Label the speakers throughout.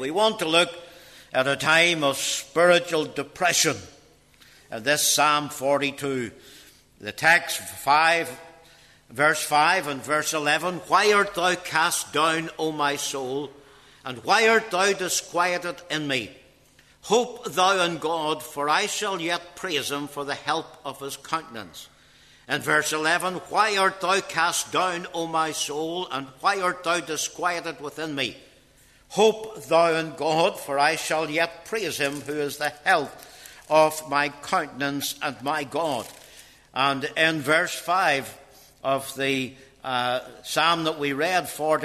Speaker 1: We want to look at a time of spiritual depression. And this Psalm 42, the text 5, verse 5 and verse 11. Why art thou cast down, O my soul? And why art thou disquieted in me? Hope thou in God, for I shall yet praise him for the help of his countenance. And verse 11, why art thou cast down, O my soul, and why art thou disquieted within me? Hope thou in God, for I shall yet praise him who is the health of my countenance and my God. And in verse 5 of the psalm that we read,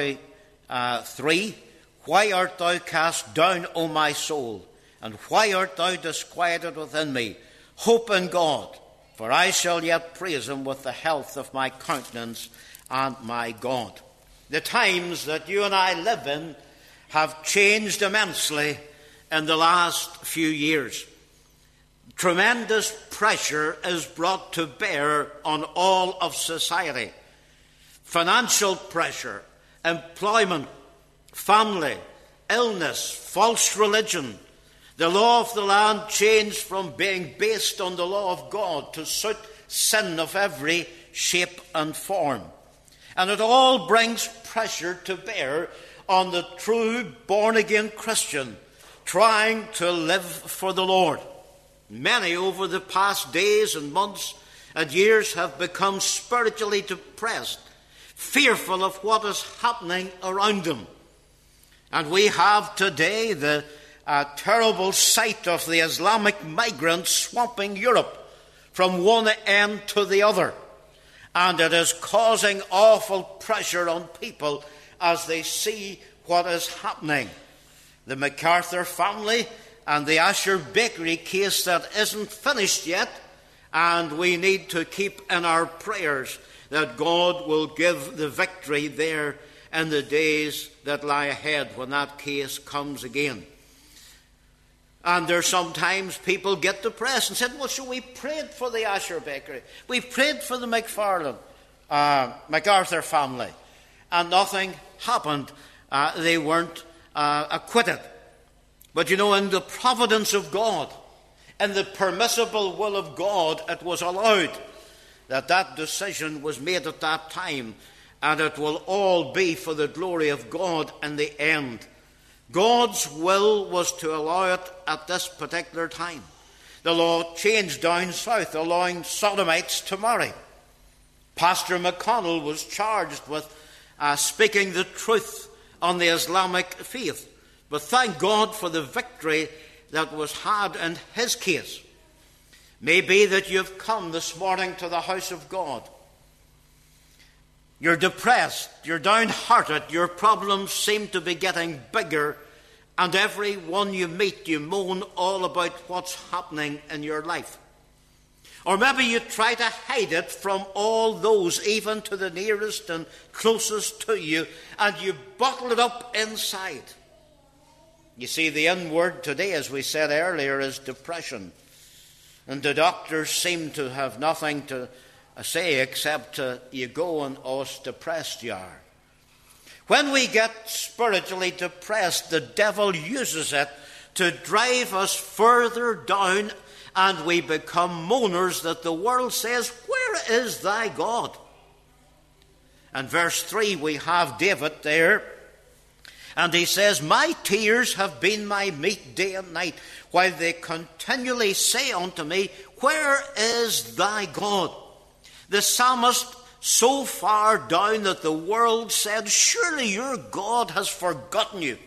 Speaker 1: 43, why art thou cast down, O my soul, and why art thou disquieted within me? Hope in God, for I shall yet praise him with the health of my countenance and my God. The times that you and I live in have changed immensely in the last few years. Tremendous pressure is brought to bear on all of society. Financial pressure, employment, family, illness, false religion. The law of the land changed from being based on the law of God to suit sin of every shape and form. And it all brings pressure to bear on the true born-again Christian trying to live for the Lord. Many over the past days and months and years have become spiritually depressed, fearful of what is happening around them. And we have today the terrible sight of the Islamic migrants swamping Europe from one end to the other. And it is causing awful pressure on people as they see what is happening. The MacArthur family and the Asher Bakery case that isn't finished yet, and we need to keep in our prayers that God will give the victory there in the days that lie ahead when that case comes again. And there's sometimes people get depressed and said, well, so we prayed for the Asher Bakery. We prayed for the MacArthur family. And nothing happened. They weren't acquitted. But you know, in the providence of God, in the permissible will of God, it was allowed that decision was made at that time. And it will all be for the glory of God in the end. God's will was to allow it at this particular time. The law changed down south, allowing sodomites to marry. Pastor McConnell was charged with speaking the truth on the Islamic faith. But thank God for the victory that was had in his case. Maybe that you've come this morning to the house of God. You're depressed, you're downhearted, your problems seem to be getting bigger, and every one you meet, you moan all about what's happening in your life. Or maybe you try to hide it from all those, even to the nearest and closest to you, and you bottle it up inside. You see, the inward today, as we said earlier, is depression. And the doctors seem to have nothing to say except you go and us depressed you are. When we get spiritually depressed, the devil uses it to drive us further down, and we become moaners that the world says, where is thy God? And verse 3, we have David there, and he says, my tears have been my meat day and night, while they continually say unto me, where is thy God? The psalmist, so far down that the world said, surely your God has forgotten you.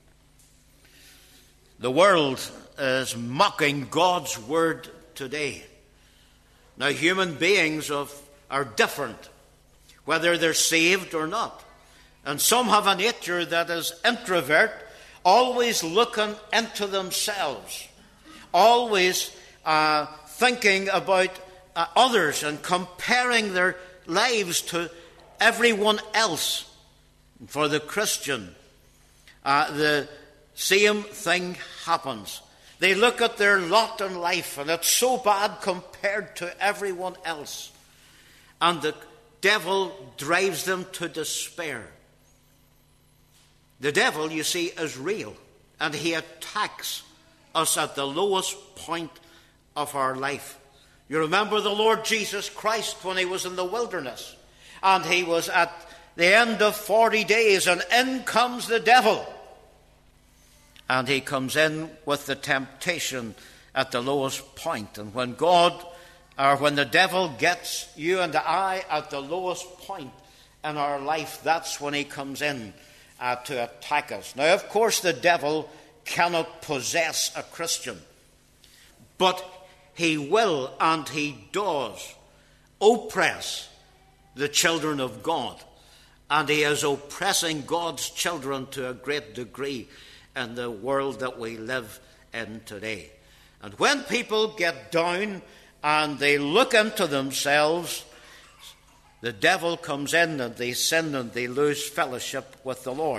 Speaker 1: The world is mocking God's word today. Now, human beings are different, whether they're saved or not. And some have a nature that is introvert, always looking into themselves, always thinking about others and comparing their lives to everyone else. For the Christian, the same thing happens. They look at their lot in life, and it's so bad compared to everyone else. And the devil drives them to despair. The devil, you see, is real. and he attacks us at the lowest point of our life. You remember the Lord Jesus Christ when he was in the wilderness, and he was at the end of 40 days, and in comes the devil. And he comes in with the temptation at the lowest point. And when the devil gets you and I at the lowest point in our life, that's when he comes in to attack us. Now, of course, the devil cannot possess a Christian, but he will and he does oppress the children of God. And he is oppressing God's children to a great degree in the world that we live in today. And when people get down and they look into themselves, the devil comes in and they sin and they lose fellowship with the Lord.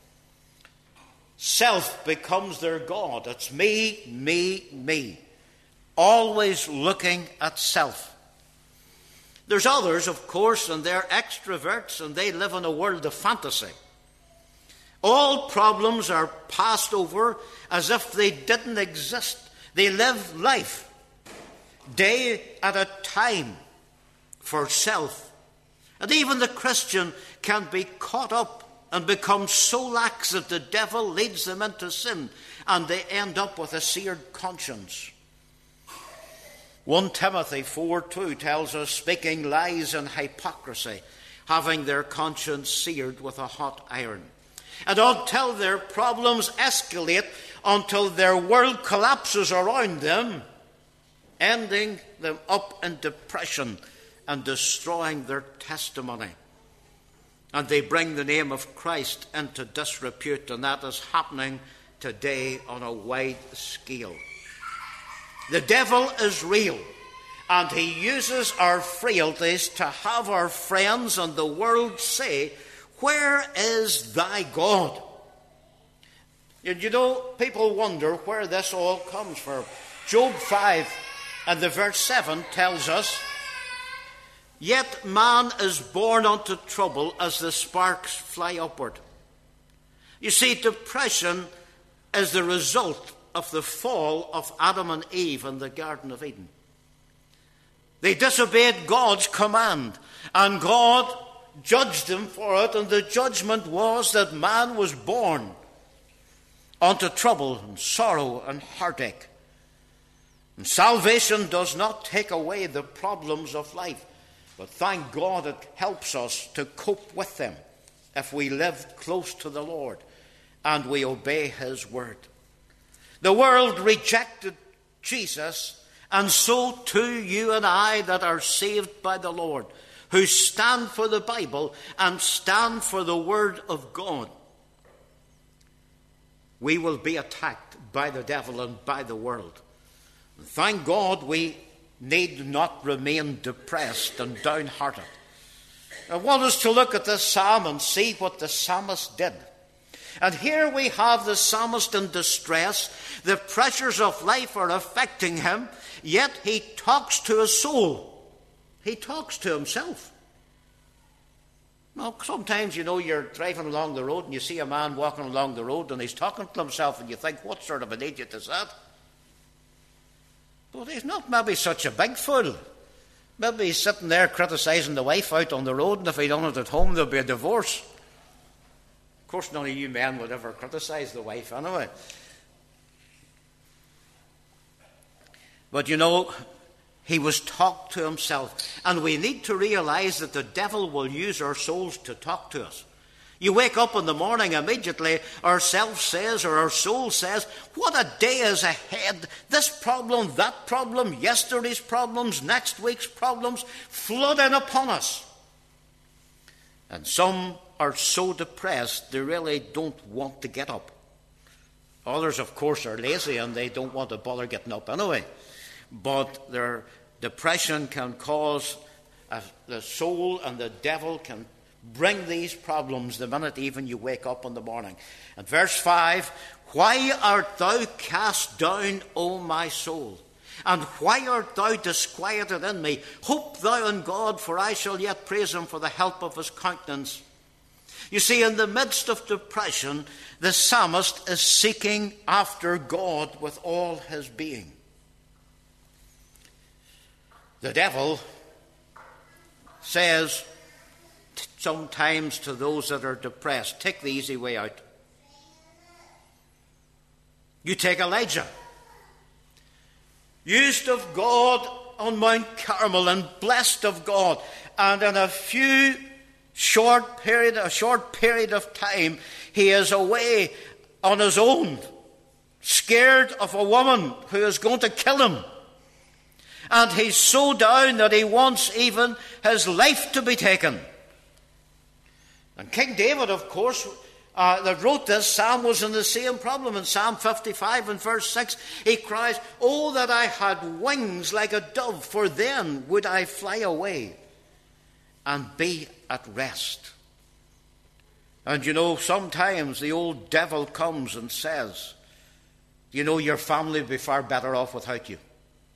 Speaker 1: Self becomes their God. It's me, me, me. Always looking at self. There's others, of course, and they're extroverts, and they live in a world of fantasy. All problems are passed over as if they didn't exist. They live life day at a time for self. And even the Christian can be caught up and become so lax that the devil leads them into sin, and they end up with a seared conscience. 1 Timothy 4:2 tells us, speaking lies and hypocrisy, having their conscience seared with a hot iron. And until their problems escalate, until their world collapses around them, ending them up in depression and destroying their testimony. And they bring the name of Christ into disrepute, and that is happening today on a wide scale. The devil is real, and he uses our frailties to have our friends and the world say, "Where is thy God?" You know, people wonder where this all comes from. Job 5 and the verse 7 tells us, "Yet man is born unto trouble as the sparks fly upward." You see, depression is the result of the fall of Adam and Eve in the Garden of Eden. They disobeyed God's command, and God judged them for it, and the judgment was that man was born unto trouble and sorrow and heartache. And salvation does not take away the problems of life, but thank God it helps us to cope with them if we live close to the Lord and we obey his word. The world rejected Jesus, and so too you and I that are saved by the Lord, who stand for the Bible and stand for the word of God. We will be attacked by the devil and by the world. And thank God we need not remain depressed and downhearted. I want us to look at this psalm and see what the psalmist did. And here we have the psalmist in distress. The pressures of life are affecting him, yet he talks to his soul. He talks to himself. Well, sometimes, you're driving along the road and you see a man walking along the road and he's talking to himself and you think, what sort of an idiot is that? But he's not maybe such a big fool. Maybe he's sitting there criticising the wife out on the road, and if he done it at home, there'll be a divorce. Of course, none of you men would ever criticise the wife anyway. But he was talked to himself. And we need to realise that the devil will use our souls to talk to us. You wake up in the morning, immediately our self says, or our soul says, what a day is ahead. This problem, that problem, yesterday's problems, next week's problems flood in upon us. And some are so depressed they really don't want to get up. Others, of course, are lazy and they don't want to bother getting up anyway. But their depression can cause the soul, and the devil can bring these problems the minute even you wake up in the morning. And verse 5, "Why art thou cast down, O my soul? And why art thou disquieted in me? Hope thou in God, for I shall yet praise him for the help of his countenance. You see, in the midst of depression, the psalmist is seeking after God with all his being. The devil says sometimes to those that are depressed, take the easy way out. You take Elijah, used of God on Mount Carmel and blessed of God, and in a short period of time, he is away on his own, scared of a woman who is going to kill him. And he's so down that he wants even his life to be taken. And King David, of course, that wrote this psalm, was in the same problem. In Psalm 55 and verse 6, he cries, "Oh, that I had wings like a dove, for then would I fly away and be at rest." And you know, sometimes the old devil comes and says, you know, your family would be far better off without you.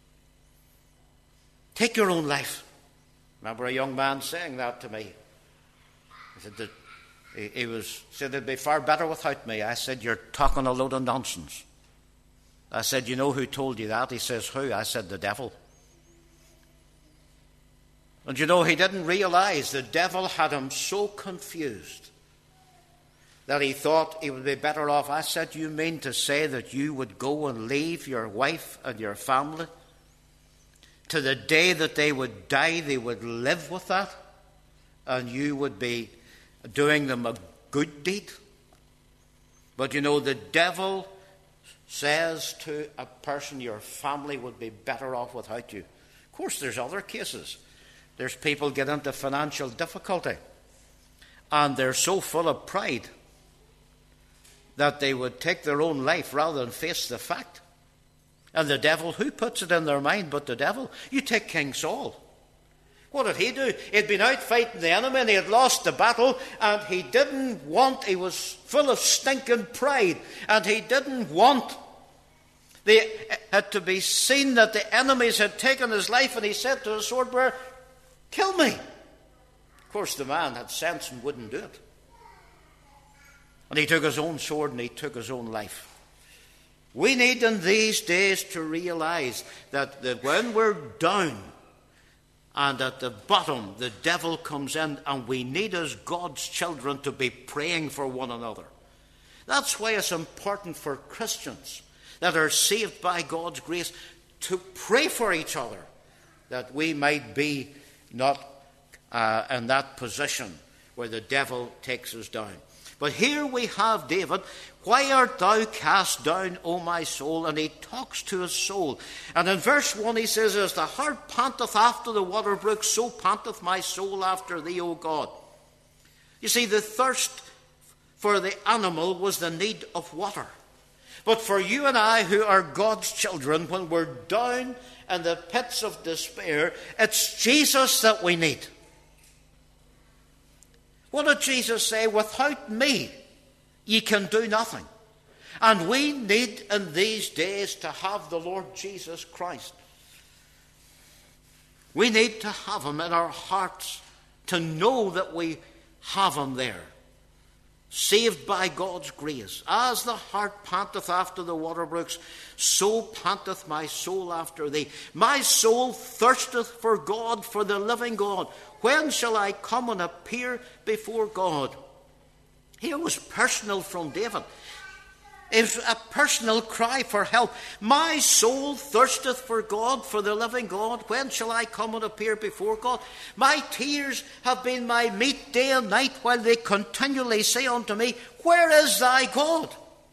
Speaker 1: Take your own life. Remember a young man saying that to me. He said that he said it'd be far better without me. I said, you're talking a load of nonsense. I said, you know who told you that? He says, who? I said, the devil. And you know, he didn't realize the devil had him so confused that he thought he would be better off. I said, you mean to say that you would go and leave your wife and your family? To the day that they would die, they would live with that, and you would be doing them a good deed? But you know, the devil says to a person, your family would be better off without you. Of course, there's other cases. There's people get into financial difficulty, and they're so full of pride that they would take their own life rather than face the fact. And the devil, who puts it in their mind but the devil? You take King Saul. What did he do? He'd been out fighting the enemy and he had lost the battle, and he was full of stinking pride, and he didn't want it to be seen that the enemies had taken his life, and he said to the sword bearer, kill me. Of course, the man had sense and wouldn't do it. And he took his own sword and he took his own life. We need in these days to realize that when we're down and at the bottom, the devil comes in, and we need as God's children to be praying for one another. That's why it's important for Christians that are saved by God's grace to pray for each other, that we might be not in that position where the devil takes us down. But here we have David. Why art thou cast down, O my soul? And he talks to his soul. And in verse 1 he says, as the hart panteth after the water brook, so panteth my soul after thee, O God. You see, the thirst for the animal was the need of water. But for you and I, who are God's children, when we're down in the pits of despair, it's Jesus that we need. What did Jesus say? Without me, ye can do nothing. And we need in these days to have the Lord Jesus Christ. We need to have him in our hearts, to know that we have him there. Saved by God's grace. As the hart panteth after the water brooks, so panteth my soul after thee. My soul thirsteth for God, for the living God. When shall I come and appear before God? Here was personal from David. It was a personal cry for help. My soul thirsteth for God, for the living God. When shall I come and appear before God? My tears have been my meat day and night, while they continually say unto me, where is thy God?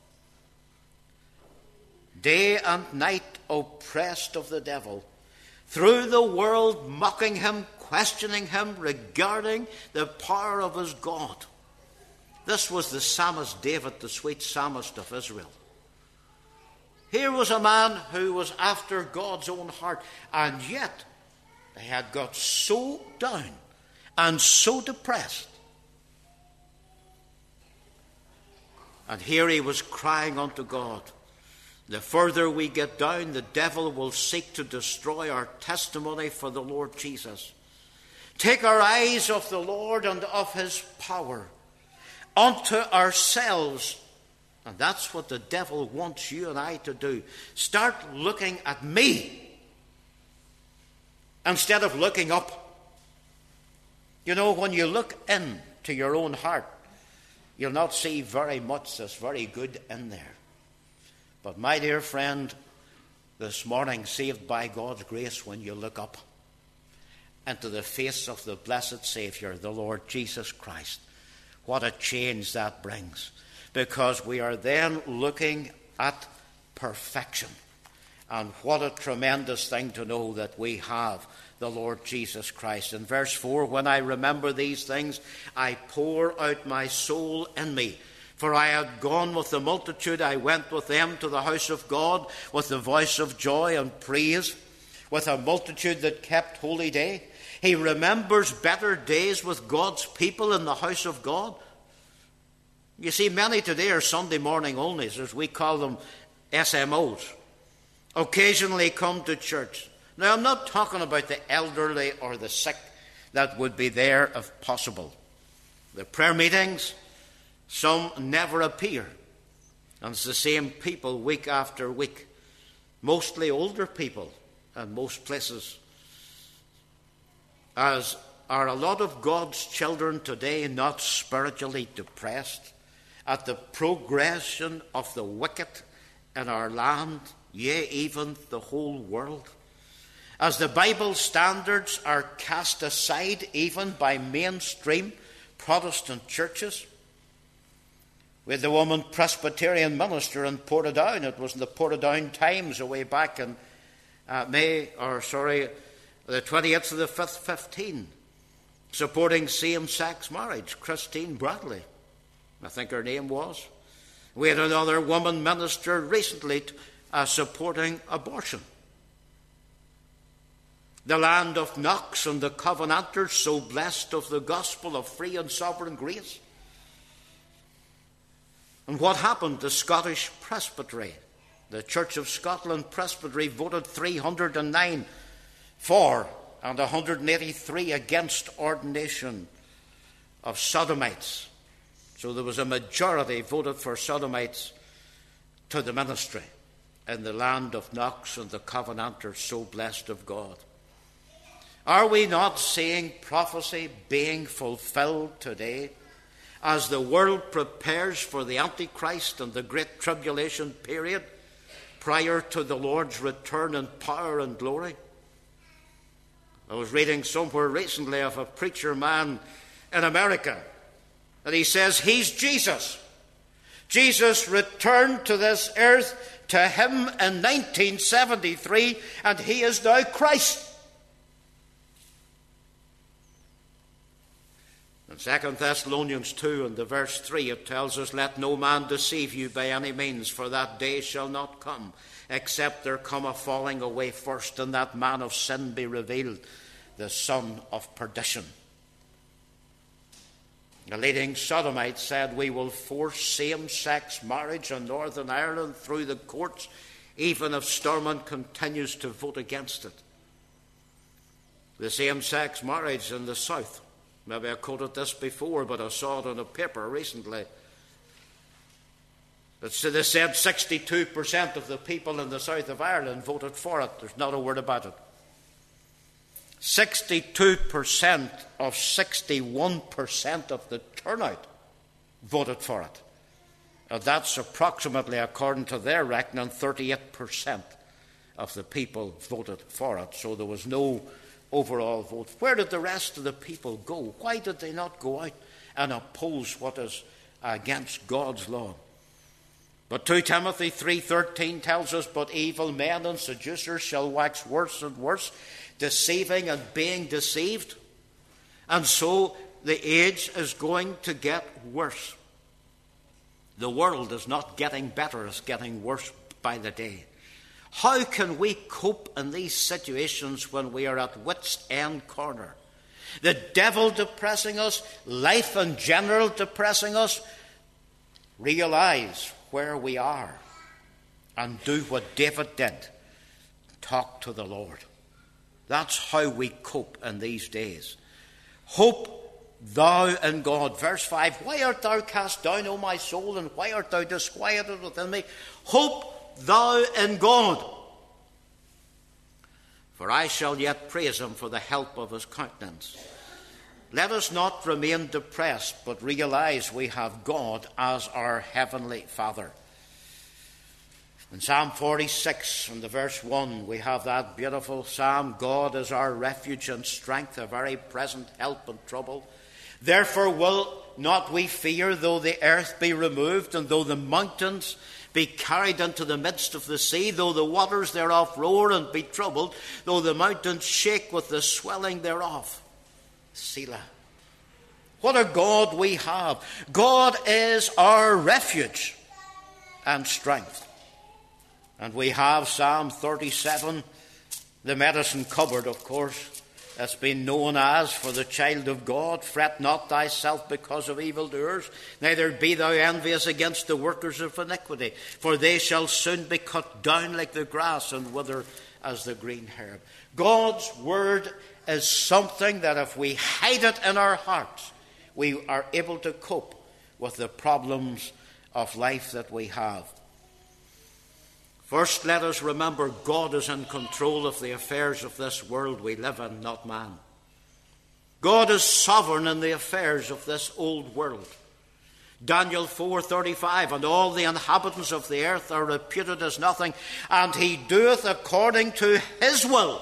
Speaker 1: Day and night oppressed of the devil, through the world mocking him, questioning him regarding the power of his God. This was the psalmist David, the sweet psalmist of Israel. Here was a man who was after God's own heart, and yet they had got so down and so depressed. And here he was crying unto God. The further we get down, the devil will seek to destroy our testimony for the Lord Jesus. Take our eyes off the Lord and of his power. unto ourselves. And that's what the devil wants you and I to do. Start looking at me instead of looking up. You know, when you look into your own heart, you'll not see very much that's very good in there. But my dear friend, this morning, saved by God's grace, when you look up into the face of the blessed Saviour, the Lord Jesus Christ, what a change that brings. Because we are then looking at perfection. And what a tremendous thing to know that we have the Lord Jesus Christ. In verse 4, when I remember these things, I pour out my soul in me. For I had gone with the multitude, I went with them to the house of God with the voice of joy and praise, with a multitude that kept holy day. He remembers better days with God's people in the house of God. You see, many today are Sunday morning onlys, as we call them, SMOs. Occasionally come to church. Now, I'm not talking about the elderly or the sick that would be there if possible. The prayer meetings, some never appear. And it's the same people week after week. Mostly older people in most places. As are a lot of God's children today not spiritually depressed at the progression of the wicked in our land, yea, even the whole world. As the Bible standards are cast aside even by mainstream Protestant churches. We had the woman Presbyterian minister in Portadown. It was in the Portadown Times away back in the 20th of the 5th, 15, supporting same-sex marriage, Christine Bradley, I think her name was. We had another woman minister recently supporting abortion. The land of Knox and the Covenanters, so blessed of the gospel of free and sovereign grace. And what happened? The Scottish Presbytery, the Church of Scotland Presbytery, voted 309 for and 183 against ordination of sodomites. So there was a majority voted for sodomites to the ministry in the land of Knox and the Covenanters, so blessed of God. Are we not seeing prophecy being fulfilled today as the world prepares for the Antichrist and the great tribulation period prior to the Lord's return in power and glory? I was reading somewhere recently of a preacher man in America, and he says he's Jesus. Jesus returned to this earth to him in 1973, and he is now Christ. In 2 Thessalonians 2 and the verse 3, it tells us, let no man deceive you by any means, for that day shall not come, except there come a falling away first, and that man of sin be revealed, the son of perdition. The leading Sodomite said, we will force same-sex marriage in Northern Ireland through the courts, even if Stormont continues to vote against it. The same-sex marriage in the south. Maybe I quoted this before, but I saw it in a paper recently. They said 62% of the people in the south of Ireland voted for it. There's not a word about it. 62% of 61% of the turnout voted for it. Now that's approximately, according to their reckoning, 38% of the people voted for it. So there was no overall vote. Where did the rest of the people go? Why did they not go out and oppose what is against God's law? But 2 Timothy 3:13 tells us, but evil men and seducers shall wax worse and worse, deceiving and being deceived. And so the age is going to get worse. The world is not getting better, it's getting worse by the day. How can we cope in these situations when we are at wit's end corner? The devil depressing us, life in general depressing us. Realize where we are and do what David did. Talk to the Lord. That's how we cope in these days. Hope thou in God. Verse 5, why art thou cast down, O my soul, and why art thou disquieted within me? Hope thou in God, for I shall yet praise him for the help of his countenance. Let us not remain depressed, but realize we have God as our heavenly Father. In Psalm 46, in the verse 1, we have that beautiful psalm, God is our refuge and strength, a very present help in trouble. Therefore will not we fear, though the earth be removed, and though the mountains be carried into the midst of the sea, though the waters thereof roar and be troubled, though the mountains shake with the swelling thereof. Selah. What a God we have. God is our refuge and strength. And we have Psalm 37, the medicine cupboard, of course, that's been known as for the child of God. Fret not thyself because of evildoers, neither be thou envious against the workers of iniquity, for they shall soon be cut down like the grass and wither as the green herb. God's word is something that if we hide it in our hearts, we are able to cope with the problems of life that we have. First, let us remember God is in control of the affairs of this world we live in, not man. God is sovereign in the affairs of this old world. Daniel 4:35, and all the inhabitants of the earth are reputed as nothing, and he doeth according to his will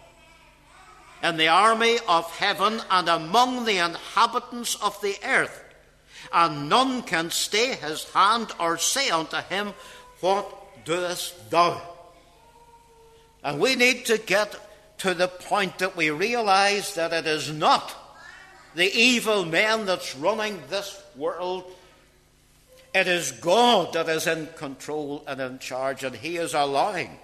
Speaker 1: in the army of heaven and among the inhabitants of the earth, and none can stay his hand or say unto him, what doest thou? And we need to get to the point that we realize that it is not the evil man that's running this world. It is God that is in control and in charge, and he is allowing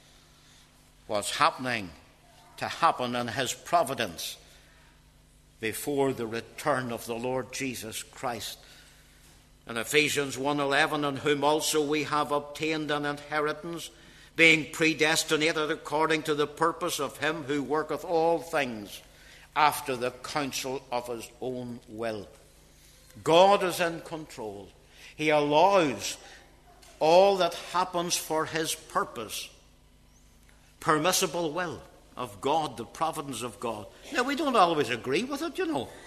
Speaker 1: what's happening to happen in his providence before the return of the Lord Jesus Christ. In Ephesians 1:11, in whom also we have obtained an inheritance, being predestinated according to the purpose of him who worketh all things after the counsel of his own will. God is in control. He allows all that happens for his purpose. Permissible will of God, the providence of God. Now, we don't always agree with it, you know.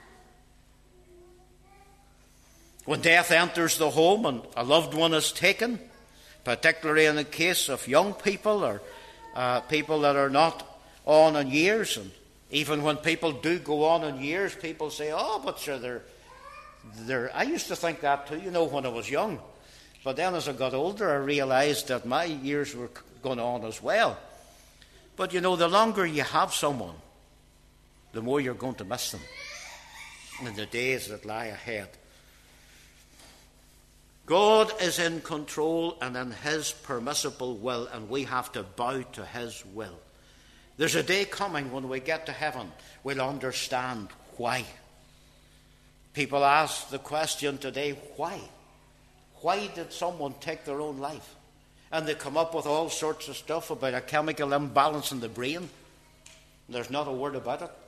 Speaker 1: When death enters the home and a loved one is taken, particularly in the case of young people or people that are not on in years, and even when people do go on in years, people say, oh, but sure, they're... I used to think that too, you know, when I was young. But then as I got older, I realized that my years were going on as well. But, you know, the longer you have someone, the more you're going to miss them in the days that lie ahead. God is in control and in his permissible will, and we have to bow to his will. There's a day coming when we get to heaven, we'll understand why. People ask the question today, why? Why did someone take their own life? And they come up with all sorts of stuff about a chemical imbalance in the brain. There's not a word about it.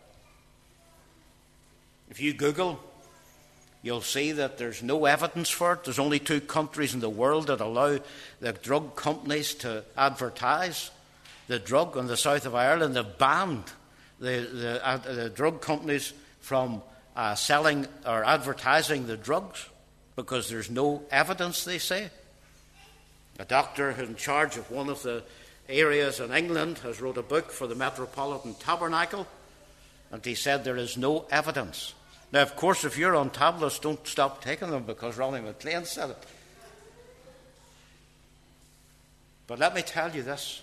Speaker 1: If you Google, you'll see that there's no evidence for it. There's only 2 countries in the world that allow the drug companies to advertise the drug. In the south of Ireland, they've banned the drug companies from selling or advertising the drugs because there's no evidence, they say. A doctor in charge of one of the areas in England has wrote a book for the Metropolitan Tabernacle, and he said there is no evidence. Now, of course, if you're on tablets, don't stop taking them because Ronnie McLean said it. But let me tell you this.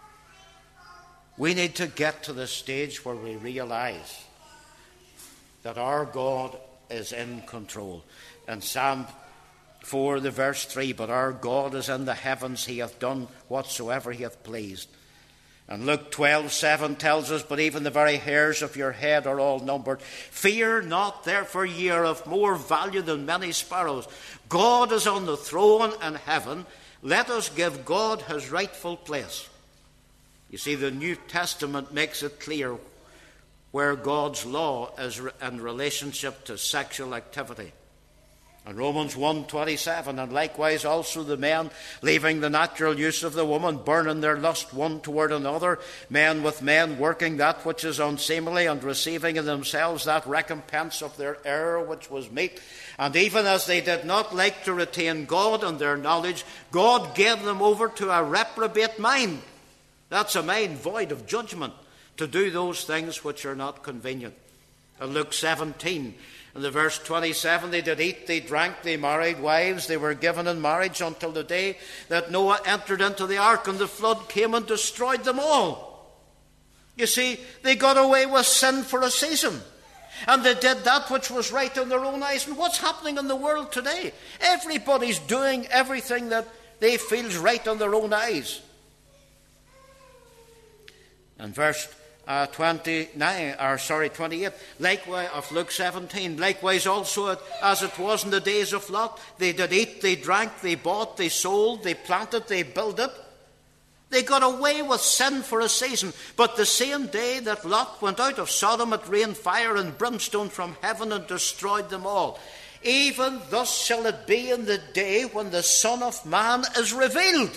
Speaker 1: We need to get to the stage where we realize that our God is in control. In Psalm 4, the verse 3, but our God is in the heavens, he hath done whatsoever he hath pleased. And Luke 12:7 tells us, but even the very hairs of your head are all numbered. Fear not, therefore ye are of more value than many sparrows. God is on the throne in heaven. Let us give God his rightful place. You see, the New Testament makes it clear where God's law is in relationship to sexual activity. And Romans 1:27, and likewise also the men, leaving the natural use of the woman, burning their lust one toward another, men with men, working that which is unseemly, and receiving in themselves that recompense of their error which was meet. And even as they did not like to retain God and their knowledge, God gave them over to a reprobate mind. That's a mind void of judgment, to do those things which are not convenient. In Luke 17, in the verse 27, they did eat, they drank, they married wives, they were given in marriage until the day that Noah entered into the ark, and the flood came and destroyed them all. You see, they got away with sin for a season, and they did that which was right in their own eyes. And what's happening in the world today? Everybody's doing everything that they feel is right in their own eyes. And verse 28, likewise of Luke 17, likewise also as it was in the days of Lot, they did eat, they drank, they bought, they sold, they planted, they builded. They got away with sin for a season, but the same day that Lot went out of Sodom, it rained fire and brimstone from heaven and destroyed them all. Even thus shall it be in the day when the Son of Man is revealed.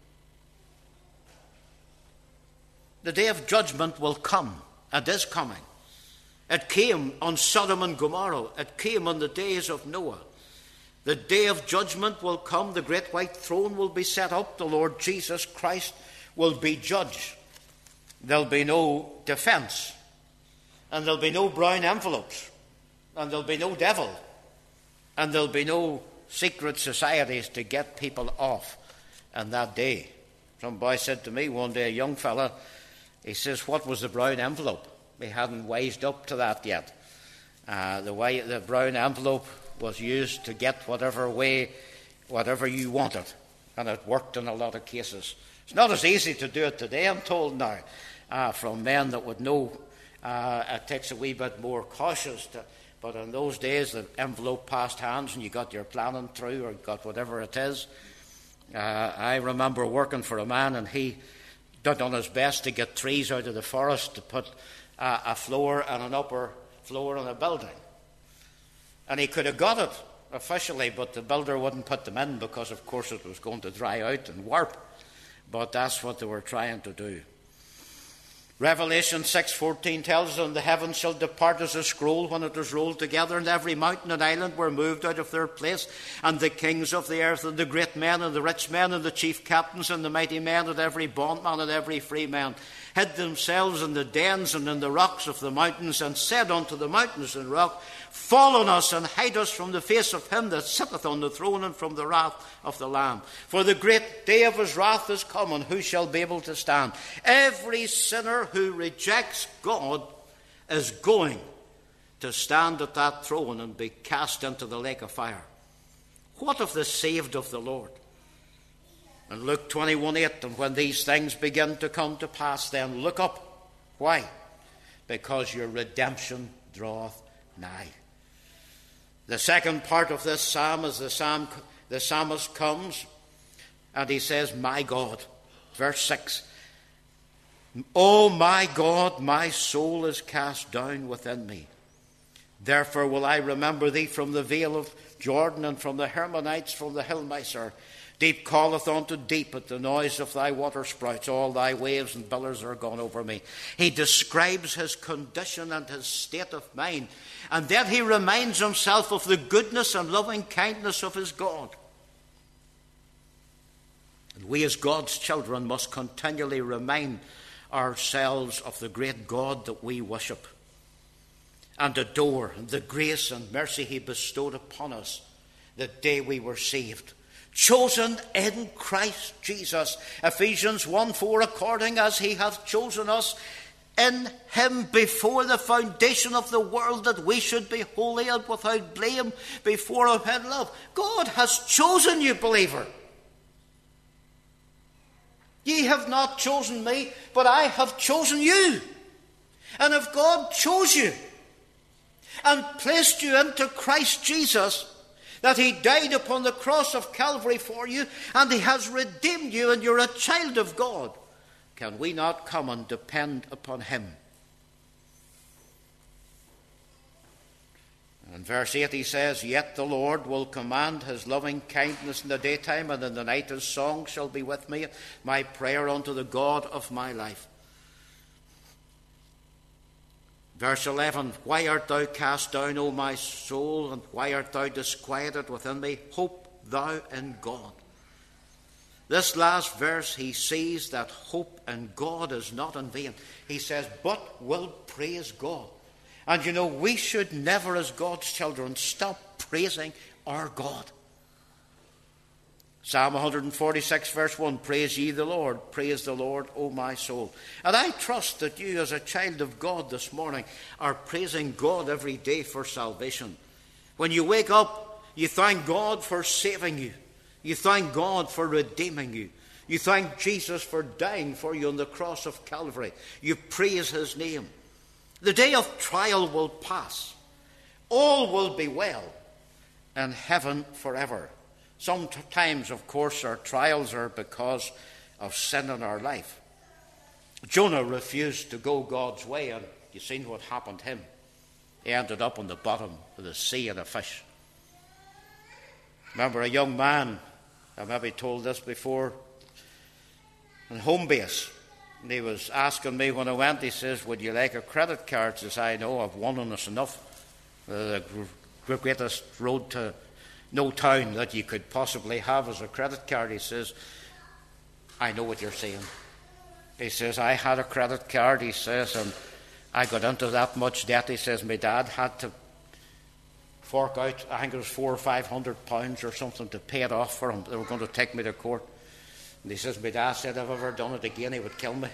Speaker 1: The day of judgment will come. It is coming. It came on Sodom and Gomorrah. It came on the days of Noah. The day of judgment will come. The great white throne will be set up. The Lord Jesus Christ will be judge. There'll be no defense. And there'll be no brown envelopes. And there'll be no devil. And there'll be no secret societies to get people off on that day. Some boy said to me one day, a young fella, he says, what was the brown envelope? We hadn't wised up to that yet. The brown envelope was used to get whatever you wanted. And it worked in a lot of cases. It's not as easy to do it today, I'm told now, from men that would know. It takes a wee bit more cautious. But in those days, the envelope passed hands and you got your planning through or got whatever it is. I remember working for a man, and he did on his best to get trees out of the forest to put a floor and an upper floor in a building. And he could have got it officially, but the builder wouldn't put them in because, of course, it was going to dry out and warp. But that's what they were trying to do. Revelation 6:14 tells us, and the heavens shall depart as a scroll when it is rolled together, and every mountain and island were moved out of their place, and the kings of the earth, and the great men, and the rich men, and the chief captains, and the mighty men, and every bondman, and every free man, hid themselves in the dens and in the rocks of the mountains, and said unto the mountains and rock, fall on us, and hide us from the face of him that sitteth on the throne, and from the wrath of the Lamb. For the great day of his wrath is come, and who shall be able to stand? Every sinner who rejects God is going to stand at that throne and be cast into the lake of fire. What of the saved of the Lord? In Luke 21:8, and when these things begin to come to pass, then look up. Why? Because your redemption draweth nigh. The second part of this psalm is the psalmist comes and he says, my God. Verse 6. O my God, my soul is cast down within me. Therefore will I remember thee from the vale of Jordan, and from the Hermonites, from the hill Misar. Deep calleth unto deep at the noise of thy water sprouts. All thy waves and billows are gone over me. He describes his condition and his state of mind. And then he reminds himself of the goodness and loving kindness of his God. And we as God's children must continually remind ourselves of the great God that we worship and adore, and the grace and mercy he bestowed upon us the day we were saved. Chosen in Christ Jesus. Ephesians 1:4, according as he hath chosen us in him before the foundation of the world, that we should be holy and without blame before him in love. God has chosen you, believer. Ye have not chosen me, but I have chosen you. And if God chose you and placed you into Christ Jesus, that he died upon the cross of Calvary for you, and he has redeemed you, and you're a child of God, can we not come and depend upon him? In verse 8 he says, "Yet the Lord will command his loving kindness in the daytime, and in the night his song shall be with me, my prayer unto the God of my life." Verse 11, "Why art thou cast down, O my soul, and why art thou disquieted within me? Hope thou in God." This last verse, he sees that hope in God is not in vain. He says, "But will praise God." And you know, we should never, as God's children, stop praising our God. Psalm 146, verse 1, "Praise ye the Lord, praise the Lord, O my soul." And I trust that you, as a child of God this morning, are praising God every day for salvation. When you wake up, you thank God for saving you. You thank God for redeeming you. You thank Jesus for dying for you on the cross of Calvary. You praise his name. The day of trial will pass. All will be well in heaven forever. Sometimes, of course, our trials are because of sin in our life. Jonah refused to go God's way, and you've seen what happened to him. He ended up on the bottom of the sea in a fish. Remember a young man, I maybe told this before, in home base. And he was asking me when I went, he says, "Would you like a credit card?" I says, "I know, I've one on us enough. The greatest road to no town that you could possibly have is a credit card." He says, "I know what you're saying." He says, "I had a credit card," he says, "and I got into that much debt." He says, "My dad had to fork out, I think it was £400 or £500 or something to pay it off for him. They were going to take me to court." And he says, "My dad said if I ever done it again, he would kill me."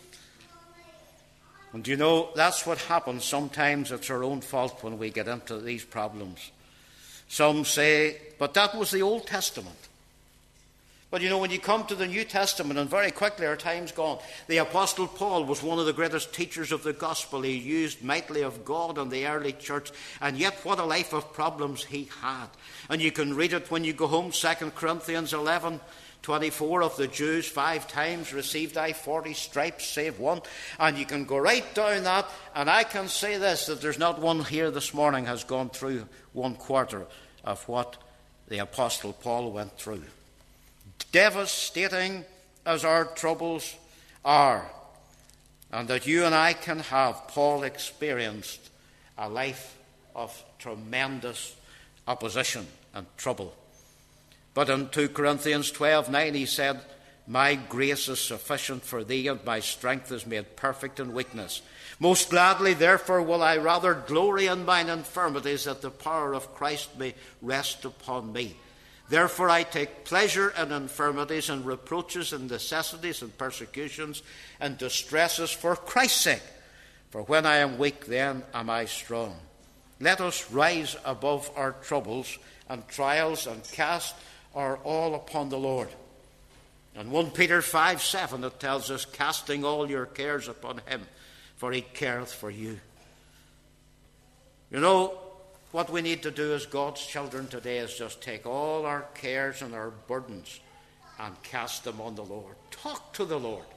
Speaker 1: And you know, that's what happens. Sometimes it's our own fault when we get into these problems. Some say, but that was the Old Testament. But you know, when you come to the New Testament, and very quickly our time's gone, the Apostle Paul was one of the greatest teachers of the gospel. He used mightily of God in the early church, and yet what a life of problems he had. And you can read it when you go home, 2 Corinthians 11:24, "Of the Jews 5 times received I 40 stripes, save one." And you can go right down that, and I can say this, that there's not one here this morning has gone through 1/4 of what the Apostle Paul went through. Devastating as our troubles are, and that you and I can have, Paul experienced a life of tremendous opposition and trouble. But in 2 Corinthians 12:9 he said, "My grace is sufficient for thee, and my strength is made perfect in weakness. Most gladly, therefore, will I rather glory in mine infirmities, that the power of Christ may rest upon me. Therefore I take pleasure in infirmities and reproaches and necessities and persecutions and distresses for Christ's sake. For when I am weak, then am I strong." Let us rise above our troubles and trials and cast our all upon the Lord. In 1 Peter 5:7 it tells us, "Casting all your cares upon him, for he careth for you." You know, what we need to do as God's children today is just take all our cares and our burdens and cast them on the Lord. Talk to the Lord.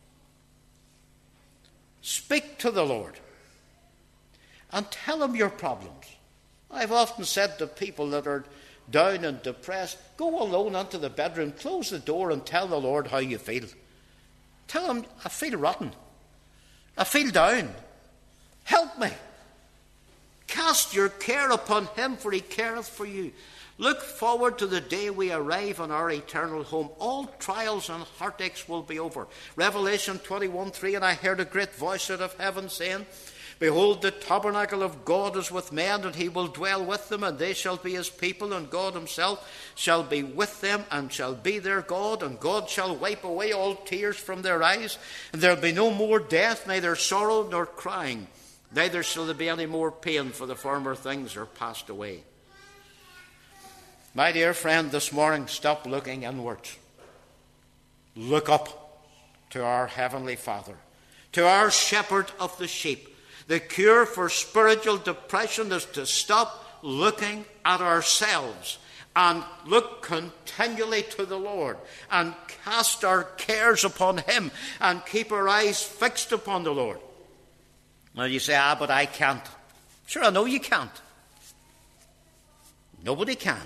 Speaker 1: Speak to the Lord. And tell him your problems. I've often said to people that are down and depressed, go alone into the bedroom, close the door and tell the Lord how you feel. Tell him, "I feel rotten. I feel down. Help me." Cast your care upon him, for he careth for you. Look forward to the day we arrive in our eternal home. All trials and heartaches will be over. Revelation 21:3, "And I heard a great voice out of heaven saying, Behold, the tabernacle of God is with men, and he will dwell with them, and they shall be his people, and God himself shall be with them, and shall be their God, and God shall wipe away all tears from their eyes, and there will be no more death, neither sorrow nor crying, neither shall there be any more pain, for the former things are passed away." My dear friend, this morning, stop looking inwards. Look up to our Heavenly Father, to our Shepherd of the sheep. The cure for spiritual depression is to stop looking at ourselves and look continually to the Lord and cast our cares upon him and keep our eyes fixed upon the Lord. Now you say, but I can't. Sure, I know you can't. Nobody can.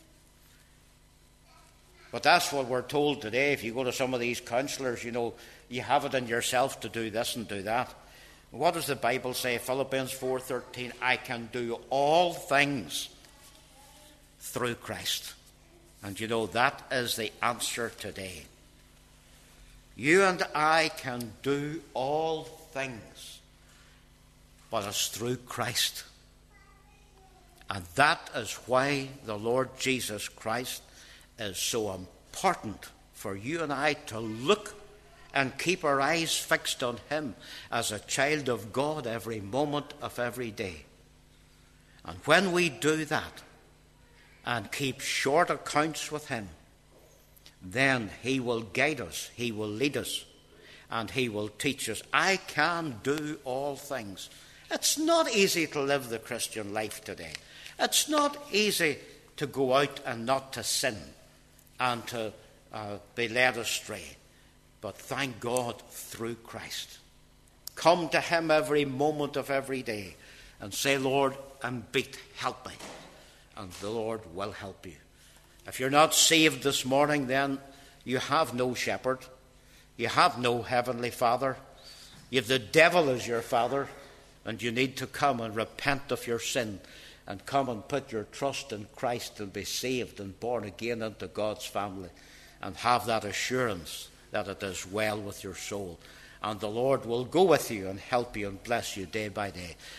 Speaker 1: But that's what we're told today. If you go to some of these counsellors, you have it in yourself to do this and do that. What does the Bible say? Philippians 4:13, I can do all things through Christ. And that is the answer today. You and I can do all things, but it's through Christ. And that is why the Lord Jesus Christ is so important for you and I to look and keep our eyes fixed on him as a child of God every moment of every day. And when we do that and keep short accounts with him, then he will guide us, he will lead us, and he will teach us. I can do all things. It's not easy to live the Christian life today. It's not easy to go out and not to sin and to be led astray. But thank God through Christ. Come to him every moment of every day and say, Lord, help me. And the Lord will help you. If you're not saved this morning, then you have no shepherd. You have no heavenly Father. You have the devil as your father. And you need to come and repent of your sin and come and put your trust in Christ and be saved and born again into God's family and have that assurance that it is well with your soul. And the Lord will go with you and help you and bless you day by day.